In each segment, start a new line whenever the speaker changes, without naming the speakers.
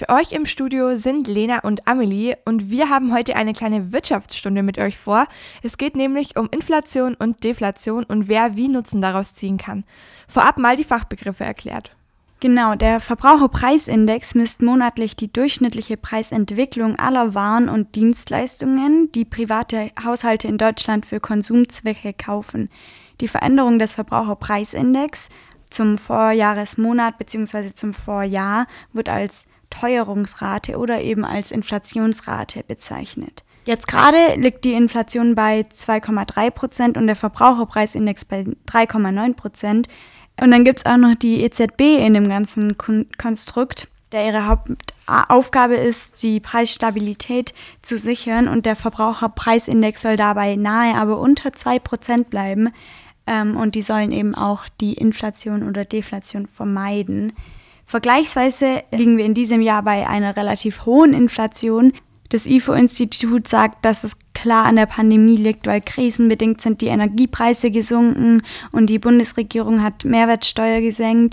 Mit euch im Studio sind Lena und Amelie und wir haben heute eine kleine Wirtschaftsstunde mit euch vor. Es geht nämlich um Inflation und Deflation und wer wie Nutzen daraus ziehen kann. Vorab mal die Fachbegriffe erklärt.
Genau, der Verbraucherpreisindex misst monatlich die durchschnittliche Preisentwicklung aller Waren und Dienstleistungen, die private Haushalte in Deutschland für Konsumzwecke kaufen. Die Veränderung des Verbraucherpreisindex zum Vorjahresmonat bzw. zum Vorjahr wird als Teuerungsrate oder eben als Inflationsrate bezeichnet. Jetzt gerade liegt die Inflation bei 2,3% und der Verbraucherpreisindex bei 3,9%. Und dann gibt es auch noch die EZB in dem ganzen Konstrukt, der ihre Hauptaufgabe ist, die Preisstabilität zu sichern und der Verbraucherpreisindex soll dabei nahe, aber unter 2% bleiben. Und die sollen eben auch die Inflation oder Deflation vermeiden. Vergleichsweise liegen wir in diesem Jahr bei einer relativ hohen Inflation. Das IFO-Institut sagt, dass es klar an der Pandemie liegt, weil krisenbedingt sind die Energiepreise gesunken und die Bundesregierung hat Mehrwertsteuer gesenkt.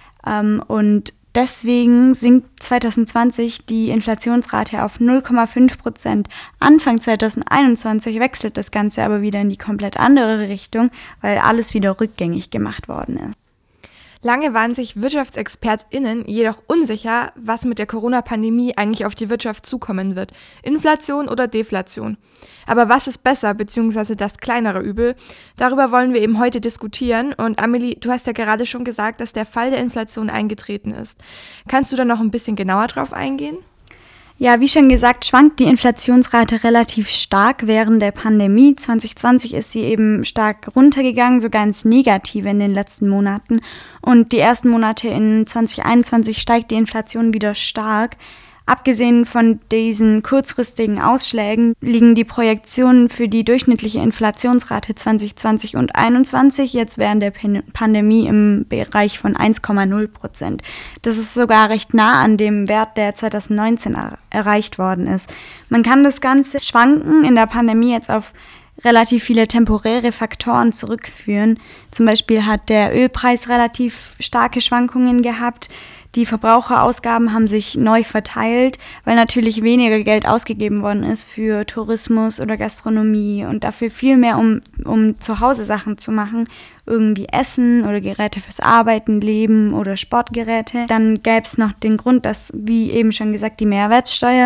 Und deswegen sinkt 2020 die Inflationsrate auf 0,5%. Anfang 2021 wechselt das Ganze aber wieder in die komplett andere Richtung, weil alles wieder rückgängig gemacht worden ist.
Lange waren sich WirtschaftsexpertInnen jedoch unsicher, was mit der Corona-Pandemie eigentlich auf die Wirtschaft zukommen wird. Inflation oder Deflation. Aber was ist besser, beziehungsweise das kleinere Übel? Darüber wollen wir eben heute diskutieren. Und Amelie, du hast ja gerade schon gesagt, dass der Fall der Inflation eingetreten ist. Kannst du da noch ein bisschen genauer drauf eingehen?
Ja, wie schon gesagt, schwankt die Inflationsrate relativ stark während der Pandemie. 2020 ist sie eben stark runtergegangen, sogar ins Negative in den letzten Monaten. Und die ersten Monate in 2021 steigt die Inflation wieder stark. Abgesehen von diesen kurzfristigen Ausschlägen liegen die Projektionen für die durchschnittliche Inflationsrate 2020 und 2021 jetzt während der Pandemie im Bereich von 1,0%. Das ist sogar recht nah an dem Wert, der 2019 erreicht worden ist. Man kann das Ganze schwanken in der Pandemie jetzt auf relativ viele temporäre Faktoren zurückführen. Zum Beispiel hat der Ölpreis relativ starke Schwankungen gehabt. Die Verbraucherausgaben haben sich neu verteilt, weil natürlich weniger Geld ausgegeben worden ist für Tourismus oder Gastronomie und dafür viel mehr, um zu Hause Sachen zu machen, irgendwie Essen oder Geräte fürs Arbeiten, Leben oder Sportgeräte. Dann gäbe es noch den Grund, dass, wie eben schon gesagt, die Mehrwertsteuer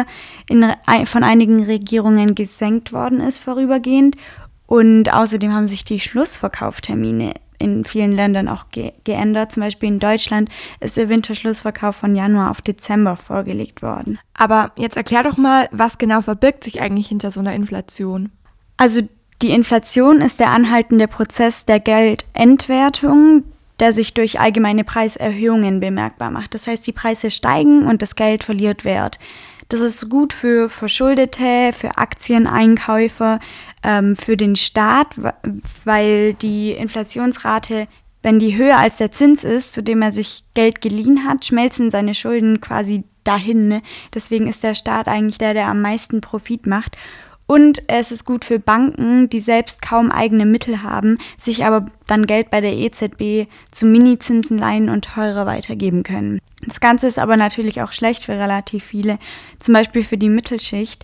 von einigen Regierungen gesenkt worden ist vorübergehend und außerdem haben sich die Schlussverkauftermine in vielen Ländern auch geändert. Zum Beispiel in Deutschland ist der Winterschlussverkauf von Januar auf Dezember vorgelegt worden.
Aber jetzt erklär doch mal, was genau verbirgt sich eigentlich hinter so einer Inflation?
Also die Inflation ist der anhaltende Prozess der Geldentwertung, der sich durch allgemeine Preiserhöhungen bemerkbar macht. Das heißt, die Preise steigen und das Geld verliert Wert. Das ist gut für Verschuldete, für Aktieneinkäufer, für den Staat, weil die Inflationsrate, wenn die höher als der Zins ist, zu dem er sich Geld geliehen hat, schmelzen seine Schulden quasi dahin. Ne? Deswegen ist der Staat eigentlich der am meisten Profit macht. Und es ist gut für Banken, die selbst kaum eigene Mittel haben, sich aber dann Geld bei der EZB zu Minizinsen leihen und teurer weitergeben können. Das Ganze ist aber natürlich auch schlecht für relativ viele, zum Beispiel für die Mittelschicht.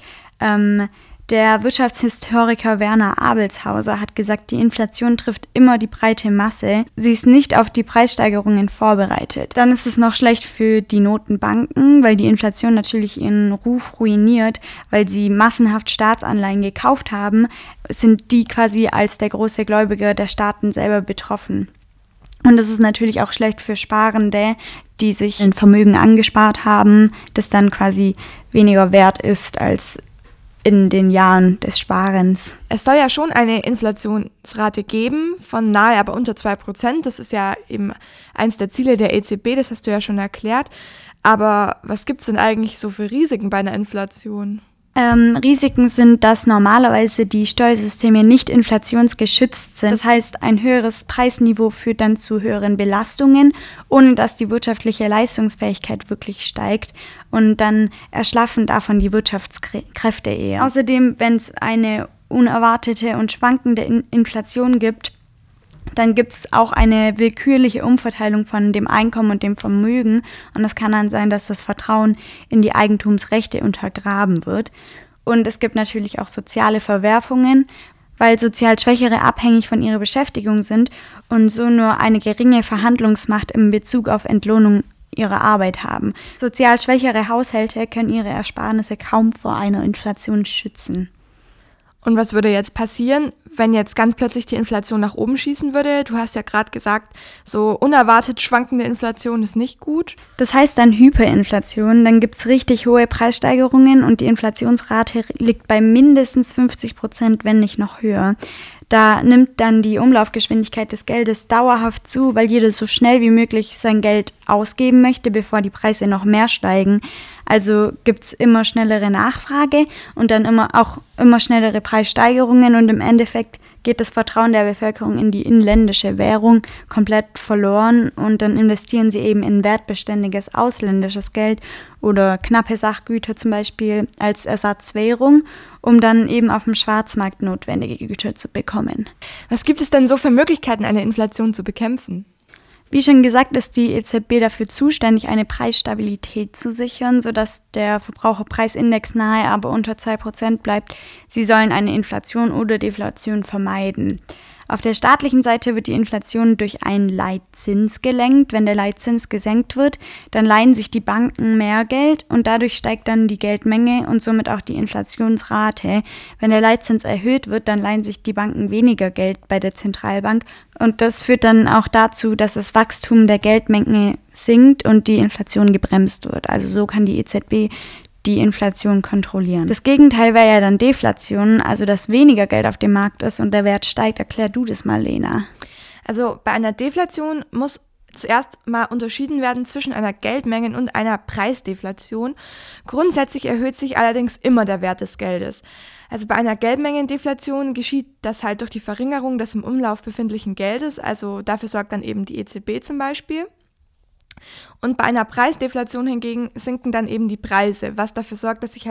Der Wirtschaftshistoriker Werner Abelshauser hat gesagt, die Inflation trifft immer die breite Masse. Sie ist nicht auf die Preissteigerungen vorbereitet. Dann ist es noch schlecht für die Notenbanken, weil die Inflation natürlich ihren Ruf ruiniert, weil sie massenhaft Staatsanleihen gekauft haben, sind die quasi als der große Gläubiger der Staaten selber betroffen. Und es ist natürlich auch schlecht für Sparende, die sich ein Vermögen angespart haben, das dann quasi weniger wert ist als in den Jahren des Sparens.
Es soll ja schon eine Inflationsrate geben von nahe, aber unter 2%. Das ist ja eben eins der Ziele der EZB, das hast du ja schon erklärt. Aber was gibt es denn eigentlich so für Risiken bei einer Inflation?
Risiken sind, dass normalerweise die Steuersysteme nicht inflationsgeschützt sind. Das heißt, ein höheres Preisniveau führt dann zu höheren Belastungen, ohne dass die wirtschaftliche Leistungsfähigkeit wirklich steigt. Und dann erschlaffen davon die Wirtschaftskräfte eher. Außerdem, wenn es eine unerwartete und schwankende Inflation gibt, Dann gibt es auch eine willkürliche Umverteilung von dem Einkommen und dem Vermögen. Und es kann dann sein, dass das Vertrauen in die Eigentumsrechte untergraben wird. Und es gibt natürlich auch soziale Verwerfungen, weil sozial Schwächere abhängig von ihrer Beschäftigung sind und so nur eine geringe Verhandlungsmacht in Bezug auf Entlohnung ihrer Arbeit haben. Sozial schwächere Haushalte können ihre Ersparnisse kaum vor einer Inflation schützen.
Und was würde jetzt passieren, wenn jetzt ganz plötzlich die Inflation nach oben schießen würde? Du hast ja gerade gesagt, so unerwartet schwankende Inflation ist nicht gut.
Das heißt dann Hyperinflation, dann gibt es richtig hohe Preissteigerungen und die Inflationsrate liegt bei mindestens 50%, wenn nicht noch höher. Da nimmt dann die Umlaufgeschwindigkeit des Geldes dauerhaft zu, weil jeder so schnell wie möglich sein Geld ausgeben möchte, bevor die Preise noch mehr steigen. Also gibt es immer schnellere Nachfrage und dann immer schnellere Preissteigerungen und im Endeffekt geht das Vertrauen der Bevölkerung in die inländische Währung komplett verloren und dann investieren sie eben in wertbeständiges ausländisches Geld oder knappe Sachgüter zum Beispiel als Ersatzwährung, um dann eben auf dem Schwarzmarkt notwendige Güter zu bekommen.
Was gibt es denn so für Möglichkeiten, eine Inflation zu bekämpfen?
Wie schon gesagt, ist die EZB dafür zuständig, eine Preisstabilität zu sichern, sodass der Verbraucherpreisindex nahe, aber unter 2% bleibt. Sie sollen eine Inflation oder Deflation vermeiden. Auf der staatlichen Seite wird die Inflation durch einen Leitzins gelenkt. Wenn der Leitzins gesenkt wird, dann leihen sich die Banken mehr Geld und dadurch steigt dann die Geldmenge und somit auch die Inflationsrate. Wenn der Leitzins erhöht wird, dann leihen sich die Banken weniger Geld bei der Zentralbank und das führt dann auch dazu, dass das Wachstum der Geldmenge sinkt und die Inflation gebremst wird. Also so kann die EZB die Inflation kontrollieren. Das Gegenteil wäre ja dann Deflation, also dass weniger Geld auf dem Markt ist und der Wert steigt. Erklär du das mal, Lena.
Also bei einer Deflation muss zuerst mal unterschieden werden zwischen einer Geldmengen- und einer Preisdeflation. Grundsätzlich erhöht sich allerdings immer der Wert des Geldes. Also bei einer Geldmengendeflation geschieht das halt durch die Verringerung des im Umlauf befindlichen Geldes, also dafür sorgt dann eben die EZB zum Beispiel. Und bei einer Preisdeflation hingegen sinken dann eben die Preise, was dafür sorgt, dass sich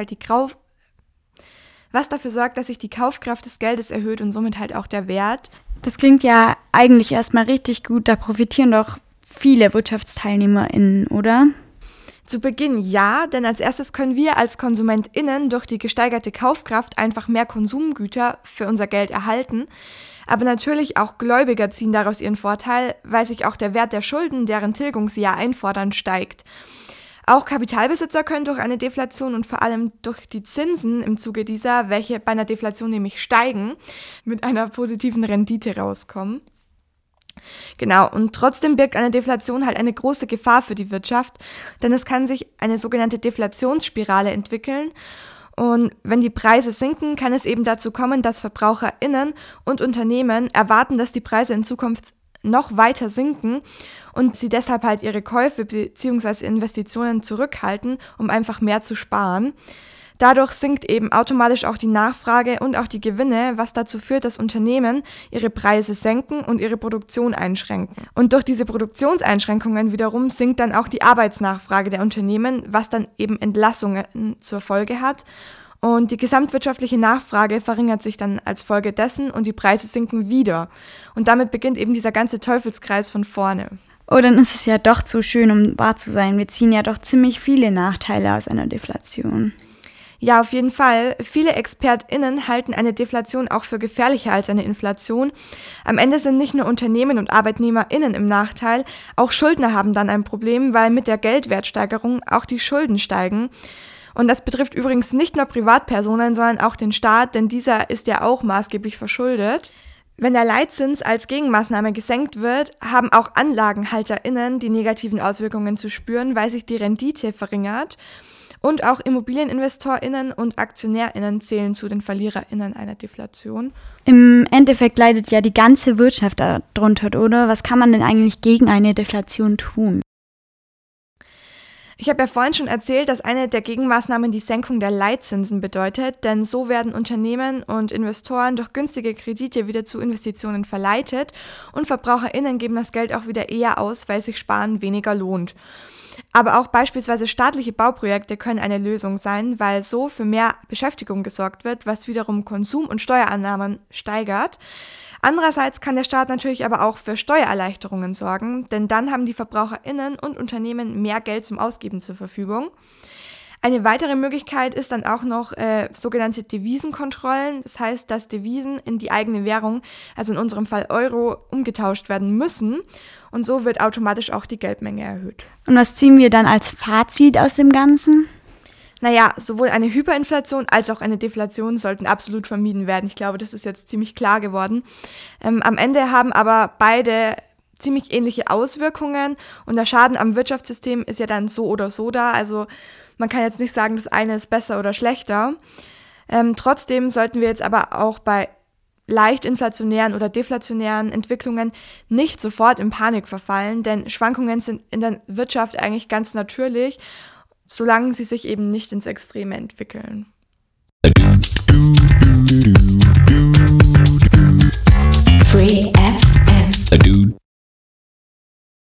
die Kaufkraft des Geldes erhöht und somit halt auch der Wert.
Das klingt ja eigentlich erstmal richtig gut, da profitieren doch viele WirtschaftsteilnehmerInnen, oder?
Zu Beginn ja, denn als erstes können wir als KonsumentInnen durch die gesteigerte Kaufkraft einfach mehr Konsumgüter für unser Geld erhalten. Aber natürlich auch Gläubiger ziehen daraus ihren Vorteil, weil sich auch der Wert der Schulden, deren Tilgung sie ja einfordern, steigt. Auch Kapitalbesitzer können durch eine Deflation und vor allem durch die Zinsen im Zuge dieser, welche bei einer Deflation nämlich steigen, mit einer positiven Rendite rauskommen. Genau, und trotzdem birgt eine Deflation halt eine große Gefahr für die Wirtschaft, denn es kann sich eine sogenannte Deflationsspirale entwickeln. Und wenn die Preise sinken, kann es eben dazu kommen, dass VerbraucherInnen und Unternehmen erwarten, dass die Preise in Zukunft noch weiter sinken und sie deshalb halt ihre Käufe bzw. Investitionen zurückhalten, um einfach mehr zu sparen. Dadurch sinkt eben automatisch auch die Nachfrage und auch die Gewinne, was dazu führt, dass Unternehmen ihre Preise senken und ihre Produktion einschränken. Und durch diese Produktionseinschränkungen wiederum sinkt dann auch die Arbeitsnachfrage der Unternehmen, was dann eben Entlassungen zur Folge hat. Und die gesamtwirtschaftliche Nachfrage verringert sich dann als Folge dessen und die Preise sinken wieder. Und damit beginnt eben dieser ganze Teufelskreis von vorne.
Oh, dann ist es ja doch zu schön, um wahr zu sein. Wir ziehen ja doch ziemlich viele Nachteile aus einer Deflation.
Ja, auf jeden Fall. Viele ExpertInnen halten eine Deflation auch für gefährlicher als eine Inflation. Am Ende sind nicht nur Unternehmen und ArbeitnehmerInnen im Nachteil, auch Schuldner haben dann ein Problem, weil mit der Geldwertsteigerung auch die Schulden steigen. Und das betrifft übrigens nicht nur Privatpersonen, sondern auch den Staat, denn dieser ist ja auch maßgeblich verschuldet. Wenn der Leitzins als Gegenmaßnahme gesenkt wird, haben auch AnlagenhalterInnen die negativen Auswirkungen zu spüren, weil sich die Rendite verringert. Und auch ImmobilieninvestorInnen und AktionärInnen zählen zu den VerliererInnen einer Deflation.
Im Endeffekt leidet ja die ganze Wirtschaft darunter, oder? Was kann man denn eigentlich gegen eine Deflation tun?
Ich habe ja vorhin schon erzählt, dass eine der Gegenmaßnahmen die Senkung der Leitzinsen bedeutet, denn so werden Unternehmen und Investoren durch günstige Kredite wieder zu Investitionen verleitet und VerbraucherInnen geben das Geld auch wieder eher aus, weil sich Sparen weniger lohnt. Aber auch beispielsweise staatliche Bauprojekte können eine Lösung sein, weil so für mehr Beschäftigung gesorgt wird, was wiederum Konsum und Steuereinnahmen steigert. Andererseits kann der Staat natürlich aber auch für Steuererleichterungen sorgen, denn dann haben die VerbraucherInnen und Unternehmen mehr Geld zum Ausgeben zur Verfügung. Eine weitere Möglichkeit ist dann auch noch sogenannte Devisenkontrollen. Das heißt, dass Devisen in die eigene Währung, also in unserem Fall Euro, umgetauscht werden müssen. Und so wird automatisch auch die Geldmenge erhöht.
Und was ziehen wir dann als Fazit aus dem Ganzen?
Naja, sowohl eine Hyperinflation als auch eine Deflation sollten absolut vermieden werden. Ich glaube, das ist jetzt ziemlich klar geworden. Am Ende haben aber beide ziemlich ähnliche Auswirkungen und der Schaden am Wirtschaftssystem ist ja dann so oder so da. Also man kann jetzt nicht sagen, das eine ist besser oder schlechter. Trotzdem sollten wir jetzt aber auch bei leicht inflationären oder deflationären Entwicklungen nicht sofort in Panik verfallen, denn Schwankungen sind in der Wirtschaft eigentlich ganz natürlich, solange sie sich eben nicht ins Extreme entwickeln.
Free FM.